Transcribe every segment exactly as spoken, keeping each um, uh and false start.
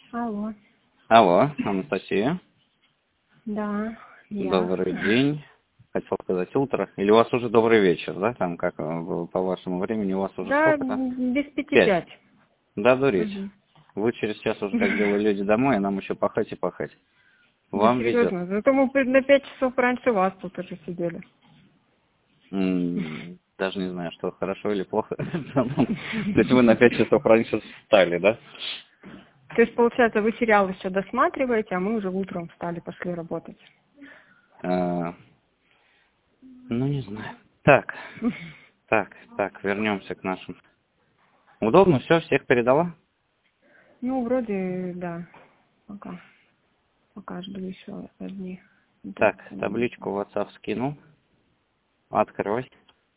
Алло. Алло, Анастасия. Да, я. Добрый день. Хотел сказать утро. Или у вас уже добрый вечер, да? Там как э, по вашему времени у вас уже Да, сколько-то? без пяти Пять. пять. Да, дурить. Угу. Вы через час уже как делали люди домой, а нам еще пахать и пахать. Да, Вам везет. серьезно. Зато мы на пять часов раньше вас тут уже сидели. М, Даже не знаю, что хорошо или плохо. То есть вы на пять часов раньше встали, да? То есть, получается, вы сериал еще досматриваете, а мы уже утром встали, пошли работать. А, Ну, не знаю. Так, так, так, вернемся к нашим. Удобно все, всех передала? Ну, вроде, да. Пока. Пока жду еще одни. Так, табличку в WhatsApp скинул. Открой.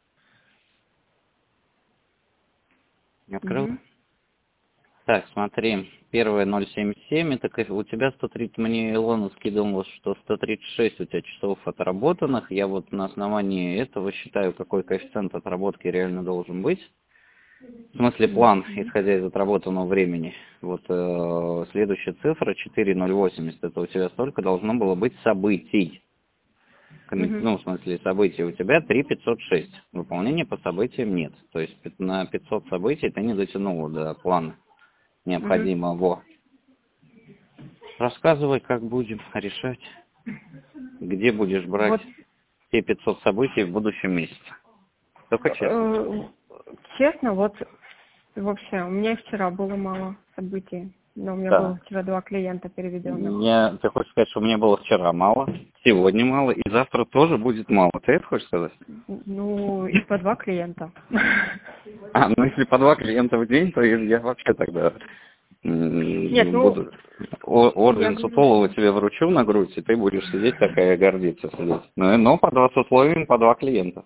Открыл. Угу. Так, смотри. Первое ноль семь семь. Это как- у тебя сто тридцать, мне Илона скидывала, что сто тридцать шесть у тебя часов отработанных. Я вот на основании этого считаю, какой коэффициент отработки реально должен быть. В смысле план, исходя из отработанного времени. Вот э, следующая цифра четыре ноль восемьдесят. Это у тебя столько должно было быть событий. Коммен- Угу. Ну, в смысле, событий у тебя три пятьсот шесть. Выполнения по событиям нет. То есть пят- на пятьсот событий ты не дотянула до плана Угу. необходимого. Рассказывай, как будем решать, где будешь брать Вот, те пятьсот событий в будущем месяце. Только честно. э, честно, вот вообще, у меня вчера было мало событий. Но у меня было Да. вчера два клиента переведенных. Я, ты хочешь сказать, что мне было вчера мало, сегодня мало, и завтра тоже будет мало. Ты это хочешь сказать? Ну, и по два клиента. А, ну если по два клиента в день, то я я вообще тогда Нет, м, ну, буду о- я орден говорю, Сутолова тебе вручу на грудь, и ты будешь сидеть такая гордиться сидеть. Ну, но по два с условием, по два клиента.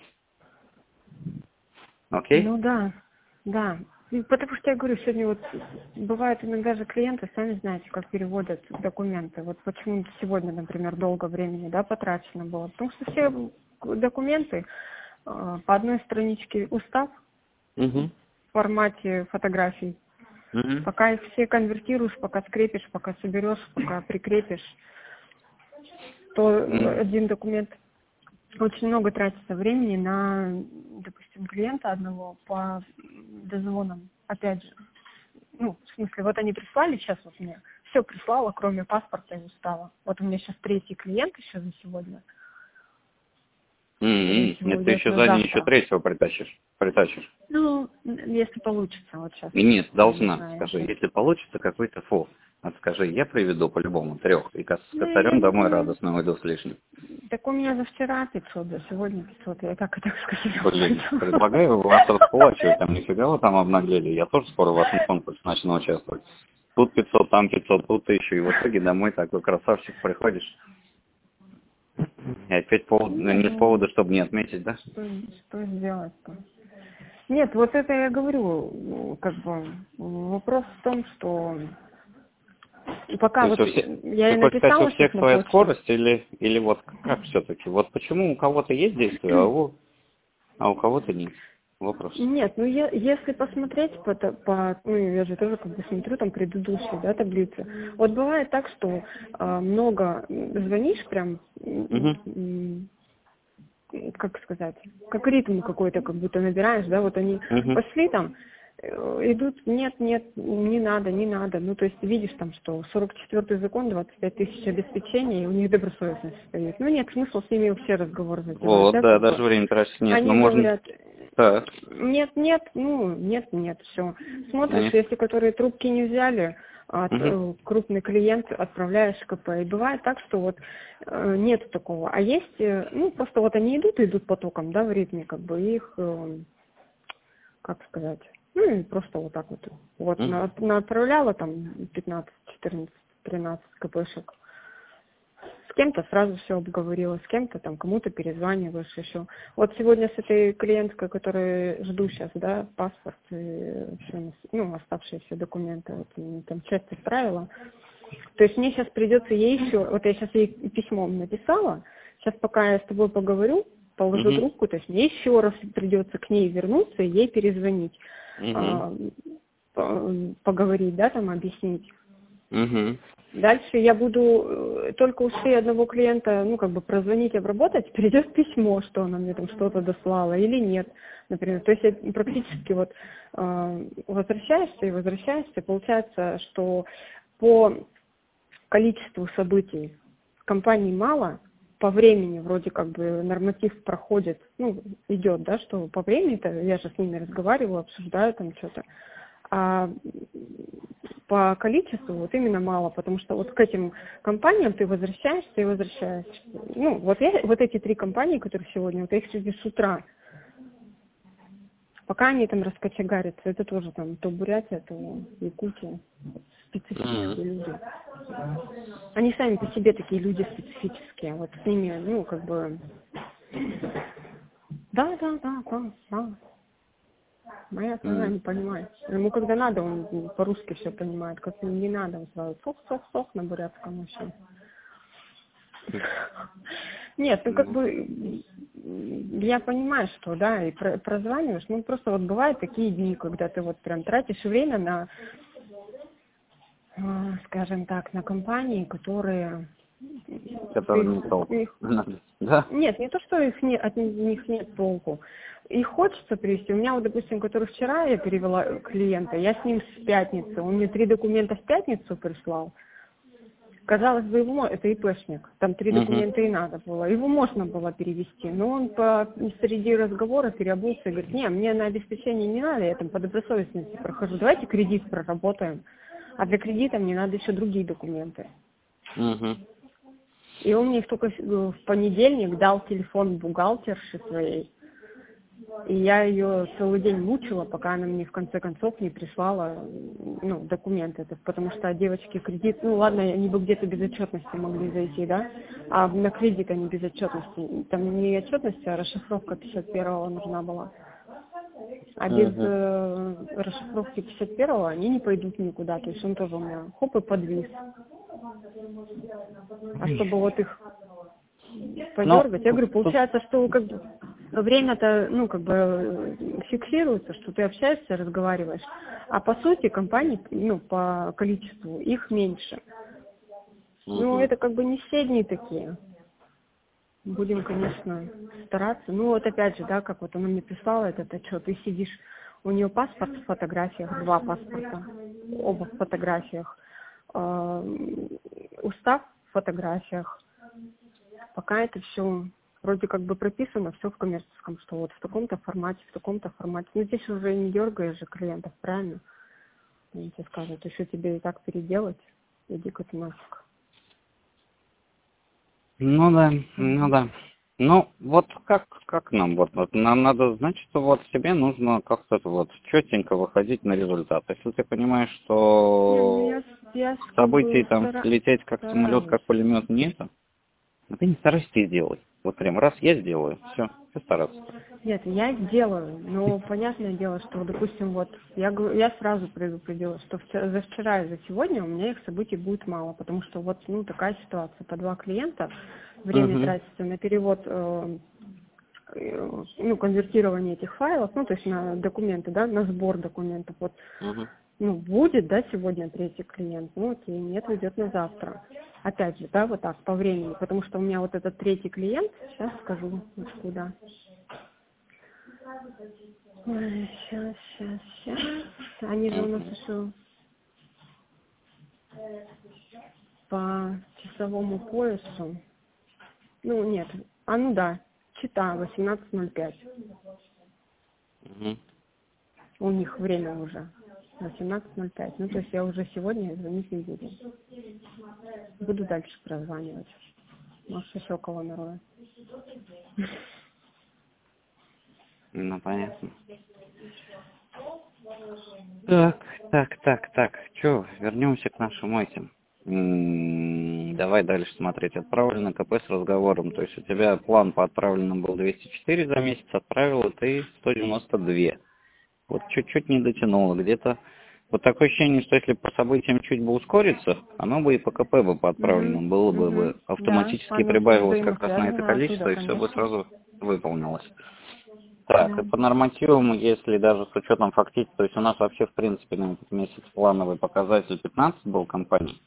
Окей? ну да, да. И потому что я говорю, сегодня вот бывают иногда же клиенты, сами знаете, как переводят документы. Вот почему сегодня, например, долго времени, да, потрачено было. Потому что все документы э, по одной страничке устав Угу. в формате фотографий. Угу. Пока их все конвертируешь, пока скрепишь, пока соберешь, пока прикрепишь, то один документ очень много тратится времени на, допустим, клиента одного по дозвонам. Опять же, ну, в смысле, вот они прислали сейчас вот мне, все прислала, кроме паспорта и устава. Вот у меня сейчас третий клиент еще за сегодня. Скорее М-м. всего, Нет, ты уйдет еще на за день еще завтра. третьего притащишь. притащишь. Ну, если получится, вот сейчас, И нет, не должна, знаю скажи, еще. если получится какой-то фол, вот скажи, я приведу по-любому трех, и ко- с Ну, я косарем не домой знаю. радостно уйду с лишним. Так у меня за вчера пятьсот, за сегодня пятьсот. Я как это Блин, скажу? предлагаю вас раскулачивать, там нифига вы там обнаглели, я тоже скоро в вашем конкурсе начну участвовать. Тут пятьсот, там пятьсот, тут тысяча, и в итоге домой такой красавчик приходишь. И опять повод, Нет, не с ну, повода, чтобы не отметить, да? что, что сделать-то? Нет, вот это я говорю, ну, как бы, вопрос в том, что То пока есть вот у всех, я ты и хочешь сказать, у написала сейчас всех на своя почту. скорость или, или вот как все-таки? Вот почему у кого-то есть действие, а у, а у кого-то нет? Вопрос. Нет, ну е- если посмотреть по, та- по, ну я же тоже как бы смотрю там предыдущие, да, таблицы. Вот бывает так, что а, много звонишь прям, м, Угу. м, как сказать, как ритм какой-то как будто набираешь, да, вот они Угу. пошли там, э, идут, нет, нет, не надо, не надо. Ну, то есть видишь там, что сорок четвёртый закон, двадцать пять тысяч обеспечений, и у них добросовестность стоит. Ну, нет смысла с ними вообще разговор затевать, Вот, да, да, как бы. даже время тратить нет, но Они можно... говорят, Так. нет, нет, ну, нет, нет, все. Смотришь, Они... если которые трубки не взяли, от, Угу. э, крупный клиент отправляешь КП. И бывает так, что вот э, нет такого. А есть, э, ну, просто вот они идут, идут потоком, да, в ритме, как бы их, э, как сказать, ну, и просто вот так вот. Вот, Угу. на, на отправляла там пятнадцать, четырнадцать, тринадцать КПшек. С кем-то сразу все обговорила, с кем-то там кому-то перезваниваешь еще. Вот сегодня с этой клиенткой, которую жду сейчас, да, паспорт и все, ну, оставшиеся документы, вот, м, там часть отправила. То есть мне сейчас придется ей еще, вот я сейчас ей письмом написала, сейчас пока я с тобой поговорю, положу Угу. трубку, то есть мне еще раз придется к ней вернуться и ей перезвонить, Угу. а, по- поговорить, да, там объяснить. Угу. Дальше я буду только ушли одного клиента, ну, как бы прозвонить, обработать, придет письмо, что она мне там что-то дослала или нет, например. То есть я практически вот э, возвращаешься и возвращаешься, получается, что по количеству событий компаний мало, по времени вроде как бы норматив проходит, ну, идет, да, что по времени-то, я же с ними разговариваю, обсуждаю там что-то, а по количеству вот именно мало, потому что вот к этим компаниям ты возвращаешься и возвращаешься. Ну, вот, я, вот эти три компании, которые сегодня, вот я их сегодня с утра, пока они там раскочегарятся, это тоже там то Бурятия, то Якутия, специфические Mm. люди. Они сами по себе такие люди специфические, вот с ними, ну, как бы, да, да, да, да, да. Моя страна Mm. не понимает. Ему когда надо, он по-русски все понимает. Как не надо, он сразу сох-сох-сох на бурятском вообще. Нет, ну как Mm. бы я понимаю, что да, и про- прозваниваешь, ну просто вот бывают такие дни, когда ты вот прям тратишь время на, э, скажем так, на компании, которые Который ты не толку. их. Да? Нет, не то, что их не, от них нет толку. Их хочется привести. У меня вот, допустим, который вчера я перевела клиента, я с ним с пятницы, он мне три документа в пятницу прислал. Казалось бы, его, это ИПшник, там три Угу. документа и надо было. Его можно было перевести, но он по, среди разговора переобулся и говорит, не, мне на обеспечение не надо, я там по добросовестности прохожу, давайте кредит проработаем. А для кредита мне надо еще другие документы. Угу. И он мне только в понедельник дал телефон бухгалтерши своей. И я ее целый день мучила, пока она мне в конце концов не прислала, ну, документы. Это потому что девочки кредит, ну ладно, они бы где-то без отчетности могли зайти, да, а на кредит они без отчетности. Там не отчетность, а расшифровка пятьдесят первого нужна была. А без Угу. э, расшифровки пятьдесят первого они не пойдут никуда. То есть он тоже у меня хоп и подвис. А чтобы вот их Ну, подергать, я говорю, тут... получается, что как бы время-то, ну, как бы фиксируется, что ты общаешься, разговариваешь. А по сути компаний, ну, по количеству, их меньше. Ну, Угу. это как бы не все дни такие. Будем, конечно, стараться. Ну, вот опять же, да, как вот она мне прислала этот отчет, ты сидишь, у нее паспорт в фотографиях, два паспорта, оба в фотографиях, э, устав в фотографиях. Пока это все вроде как бы прописано, все в коммерческом, что вот в таком-то формате, в таком-то формате. Ну, здесь уже не дергаешь же клиентов, правильно? Они тебе скажут, еще тебе и так переделать, иди-ка ты нафиг. Ну да, ну Мгм. да. Ну, вот как, как нам? Вот, вот нам надо, значит, вот тебе нужно как-то вот четенько выходить на результат. Если ты понимаешь, Не, ну что я, я как событий бы там стара... лететь как самолет, стараюсь. как пулемет нет, а ты не старайся, ты сделай. Вот прям раз я сделаю, все, все стараться. Нет, я сделаю, но понятное дело, что, допустим, вот я, говорю- я сразу предупредила, что вчера, за вчера и за сегодня у меня их событий будет мало, потому что вот ну, такая ситуация, по два клиента, время Угу, тратится на перевод, э, э, ну, конвертирование этих файлов, ну, то есть на документы, да, на сбор документов. Вот, угу, ну, будет, да, сегодня третий клиент, ну, окей, нет, уйдет на завтра. Опять же, да, вот так, по времени, потому что у меня вот этот третий клиент, сейчас скажу, вот куда. Ой, сейчас, сейчас, сейчас. Они же у нас угу, еще по часовому поясу. Ну, нет. А ну да, чита восемнадцать ноль пять. угу. У них время уже. восемнадцать ноль пять. Ну, то есть я уже сегодня звонить не буду. Буду дальше прозванивать. Может, еще кого нарою. Ну, понятно. Так, так, так, так. Че, вернемся к нашим этим. М, Давай дальше смотреть. Отправлено КП с разговором. То есть у тебя план по отправленным был двести четыре за месяц, отправила ты сто девяносто два. Вот чуть-чуть не дотянуло. Где-то вот такое ощущение, что если по событиям чуть бы ускориться, оно бы и по КП бы по Угу, отправленным было бы, угу. бы Да, автоматически оно все прибавилось как раз на это взаимосвязано оттуда, количество, и все бы конечно. сразу выполнилось. Так, и Да. по нормативам, если даже с учетом фактически, то есть у нас вообще в принципе на этот месяц плановый показатель пятнадцать был компаний.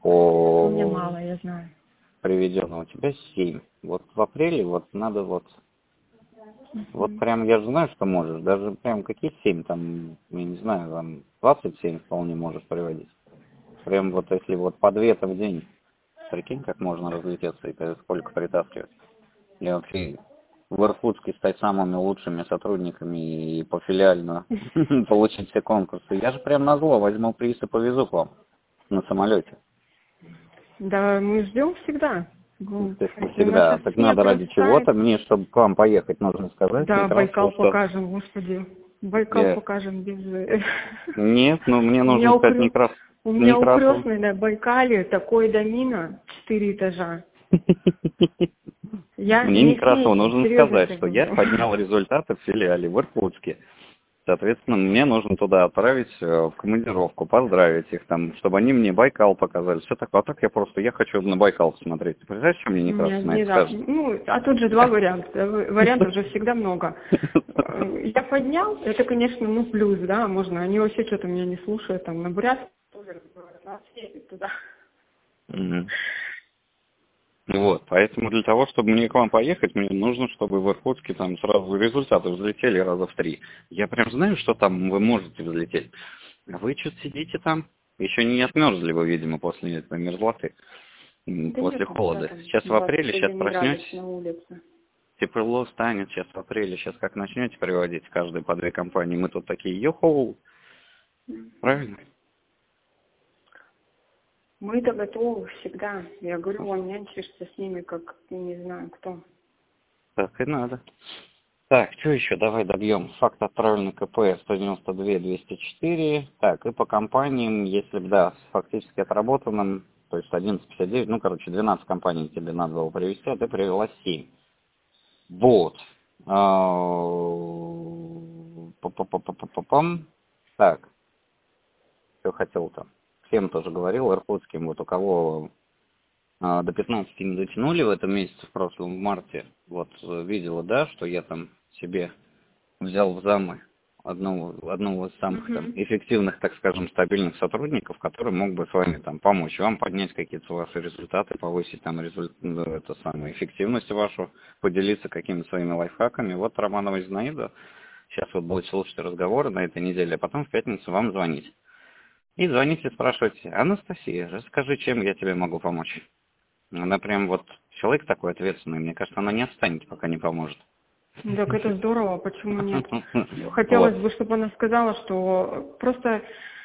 по... Мне мало, я знаю. Приведено. У тебя семь. Вот в апреле вот надо вот... Uh-huh. Вот прям я же знаю, что можешь. Даже прям какие семь, там, я не знаю, там двадцать семь вполне можешь приводить. Прям вот если вот по две-то в день. Прикинь, как можно разлететься и сколько притаскивать. И вообще в Иркутске стать самыми лучшими сотрудниками и пофилиально получить все конкурсы. Я же прям назло возьму приз и повезу к вам на самолете. Да, мы ждем всегда. Естественно, У нас всегда. сейчас Так снег надо ради растает. чего-то мне, чтобы к вам поехать, нужно сказать Да, Байкал Некрасову, что... покажем, господи. Байкал Я... покажем без... э, Нет, ну мне У нужно меня, сказать укрё... Некрас... У меня у Некрасову. крестной на Байкале такой домина, четыре этажа. Я Мне не Некрасову смейся, нужно серьезно сказать, это что я говорю. поднял результаты в филиале в Иркутске. Соответственно, мне нужно туда отправить в командировку, поздравить их там, чтобы они мне Байкал показали. Все такое. А так я просто, я хочу на Байкал посмотреть. Ты представляешь, что мне Некрасов Нет, на не это так. скажет? Ну, а тут же два варианта. Вариантов уже всегда много. Я поднял, это, конечно, ну, плюс, да, можно. Они вообще что-то меня не слушают, там, на Бурятск тоже съездить туда. Вот, поэтому для того, чтобы мне к вам поехать, мне нужно, чтобы в Иркутске там сразу результаты взлетели раза в три. Я прям знаю, что там вы можете взлететь. А вы что-то сидите там, еще не отмерзли вы, видимо, после этой мерзлоты, Да после нет, холода. там Сейчас в апреле, двадцать сейчас один градус проснетесь, на улице. тепло станет, сейчас в апреле, сейчас как начнете приводить каждый по две компании, мы тут такие, йохоу, правильно? Мы-то готовы всегда. Я говорю, он нянчишься с ними, как не знаю кто. Так и надо. Так, что еще? Давай добьем. Факт отправленный КП сто девяносто два двести четыре. Так, и по компаниям, если бы, да, с фактически отработанным, то есть одиннадцать пятьдесят девять, ну, короче, двенадцать компаний тебе надо было привести, а ты привела семь. Вот. Па-па-па-па-па-пам. Так, что хотел там. Всем тоже говорил, иркутским, вот у кого а, до пятнадцати не дотянули в этом месяце, в прошлом, в марте, вот видела, да, что я там себе взял в замы одного, одного из самых там Угу. эффективных, так скажем, стабильных сотрудников, который мог бы с вами там помочь вам поднять какие-то ваши результаты, повысить там результ... ну, это самое, эффективность вашу, поделиться какими-то своими лайфхаками. Вот Романова Зинаида сейчас вот будет слушать разговоры на этой неделе, а потом в пятницу вам звонить. И звоните, спрашивайте: Анастасия, расскажи, чем я тебе могу помочь. Она прям вот человек такой ответственный, мне кажется, она не отстанет, пока не поможет. Так это здорово, почему нет? Хотелось Вот. бы, чтобы она сказала, что просто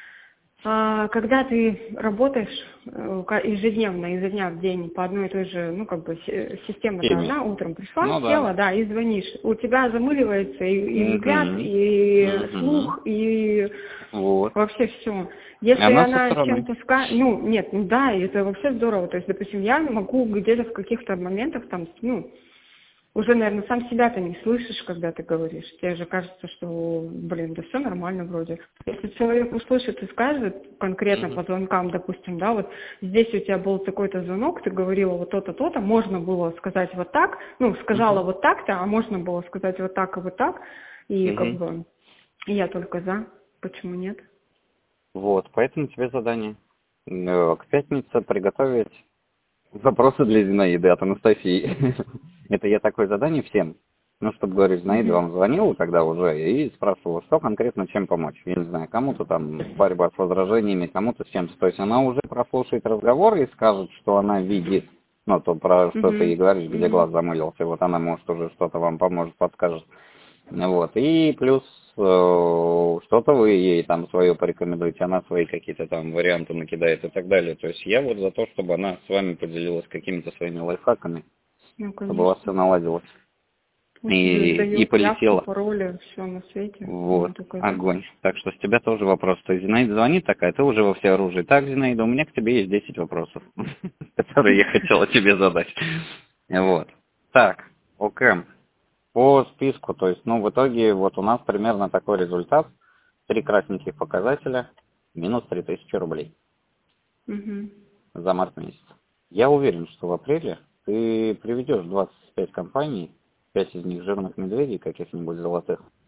а, когда ты работаешь э, ка- ежедневно, изо дня в день по одной и той же, ну как бы си- система-то Теме. одна, утром пришла, Ну да. села, да, и звонишь. У тебя замыливается и, и взгляд, Угу. и Угу. слух, и Вот. вообще все. И Если она со она стороны. чем-то скажет, ну нет, ну да, и это вообще здорово. То есть, допустим, я могу где-то в каких-то моментах там, ну, уже, наверное, сам себя-то не слышишь, когда ты говоришь. Тебе же кажется, что, блин, да все нормально вроде. Если человек услышит и скажет конкретно Угу. по звонкам, допустим, да, вот здесь у тебя был такой-то звонок, ты говорила вот то-то, то-то, можно было сказать вот так, ну, сказала Угу. вот так-то, а можно было сказать вот так и вот так, и как Угу. бы я только за, почему нет? Вот, поэтому тебе задание. Э, К пятнице приготовить вопросы для Зинаиды от Анастасии. Это я такое задание всем. Ну, чтобы, говорю, Зинаида Мгм. вам звонила, когда уже, и спрашивала, что конкретно, чем помочь. Я не знаю, кому-то там борьба с возражениями, кому-то с чем-то. То есть она уже прослушает разговор и скажет, что она видит, ну, то, про что ты ей Мгм. говоришь, где Мгм. глаз замылился. Вот она, может, уже что-то вам поможет, подскажет. Вот. И плюс э, что-то вы ей там свое порекомендуете, она свои какие-то там варианты накидает и так далее. То есть я вот за то, чтобы она с вами поделилась какими-то своими лайфхаками, Ну, чтобы у вас все конечно. наладилось. Пусть И, и дает явку, полетело. пароли, все на свете. Вот. Я только за. Огонь. Так что с тебя тоже вопрос. То есть Зинаида звонит такая, ты уже во всеоружии. Так, Зинаида, у меня к тебе есть десять вопросов, которые я хотела тебе задать. Вот. Так, окей. По списку, то есть, ну, в итоге вот у нас примерно такой результат. Три красненьких показателя, минус три тысячи рублей Мгм. за март месяц. Я уверен, что в апреле ты приведешь двадцать пять компаний, пять из них жирных медведей каких-нибудь золотых,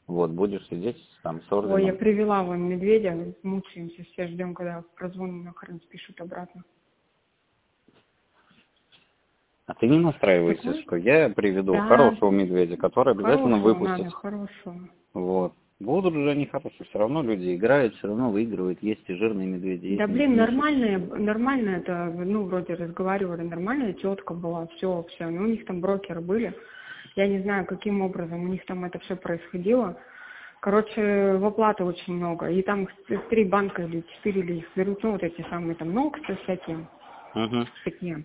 Вот, будешь сидеть там с орденом. Ой, я привела вон медведя, мучаемся, все ждем, когда прозвон нахрен спишут обратно. А ты не настраивайся, Такой? что я приведу Да. хорошего медведя, который обязательно Хорошего выпустит. надо, хорошего. Вот. Будут же они хорошие, все равно люди играют, все равно выигрывают, есть и жирные медведи. Есть Да блин, меньше. нормальная, нормально это, ну, вроде разговаривали, нормальная тетка была, все, все. Ну, у них там брокеры были. Я не знаю, каким образом у них там это все происходило. Короче, в оплату очень много. И там три банка или четыре или их берут, ну, вот эти самые там ноксы всякие, Угу. такие.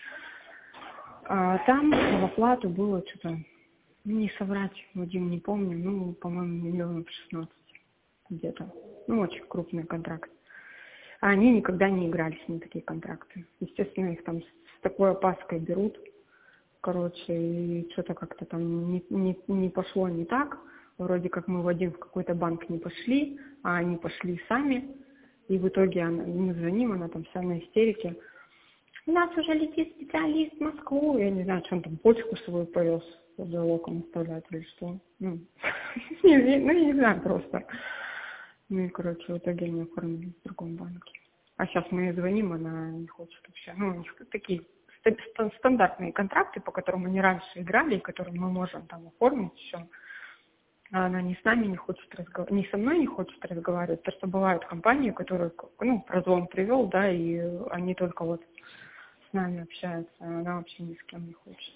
А там в оплату было что-то, ну, не соврать, Вадим, не помню, ну, по-моему, миллионов шестнадцать где-то. Ну, очень крупный контракт. А они никогда не игрались на такие контракты. Естественно, их там с такой опаской берут. Короче, и что-то как-то там не, не, не пошло не так. Вроде как мы в один в какой-то банк не пошли, а они пошли сами. И в итоге она, мы звоним, она там вся на истерике. У нас уже летит специалист в Москву. Я не знаю, что он там почку свою повез, залогом оставлять или что. Ну, ну, я не знаю просто. Ну и, короче, в итоге они оформили в другом банке. А сейчас мы ей звоним, она не хочет вообще. Ну, у них такие ст- стандартные контракты, по которым они раньше играли, и которые мы можем там оформить все. А она ни с нами не хочет разговаривать, ни со мной не хочет разговаривать. Потому что бывают компании, которые, ну, прозвон привел, да, и они только вот с нами общаются, а она вообще ни с кем не хочет.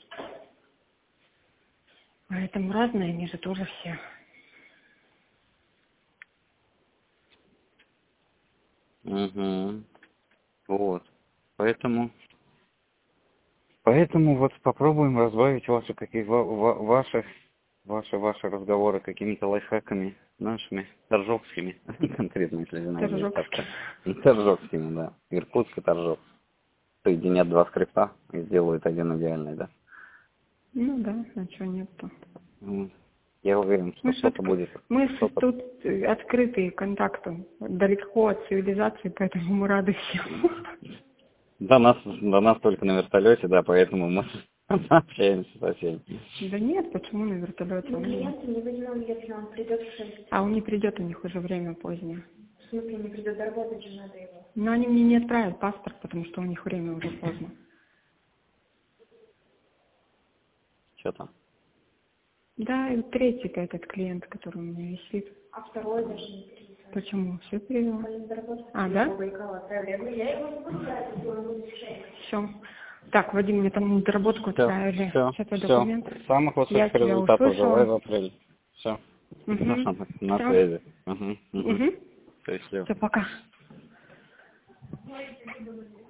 Поэтому разные, они же тоже все. Угу. Вот. Поэтому, поэтому вот попробуем разбавить ваши какие ва- ва- ваши, ваши, ваши разговоры какими-то лайфхаками нашими торжокскими, конкретно, если знаете. Торжокские. Торжокскими, да. Иркутск и Торжок. Соединят два скрипта и сделают один идеальный, да. Ну да, а что нет-то. Вот. Я уверен, что Мы, ж что-то отк- будет. мы ж Что-то... тут э, открытые контактам, далеко от цивилизации, поэтому мы рады всем. До нас, до нас только на вертолете, да, поэтому мы общаемся со всеми. Да нет, почему на вертолете? Ну, клиент не выделил, если он придет в шесть. А он не придет, у них уже время позднее. В смысле, не придет, доработать же надо его. Но они мне не отправят паспорт, потому что у них время уже поздно. Что там? Да, и третий-то этот клиент, который у меня висит. А второй даже не переписал. Почему? Все перевел? Он доработал. А, да? Я говорю, я его не буду брать, если он будет в шесть. Все. Так, Вадим, мне там доработку отправили. Все, Что-то все. документ. Самых Я высоких тебя результатов услышала. желаю в апреле. Все. Угу. На Всё. связи. Угу. Угу. Угу. Счастливо. Все, пока.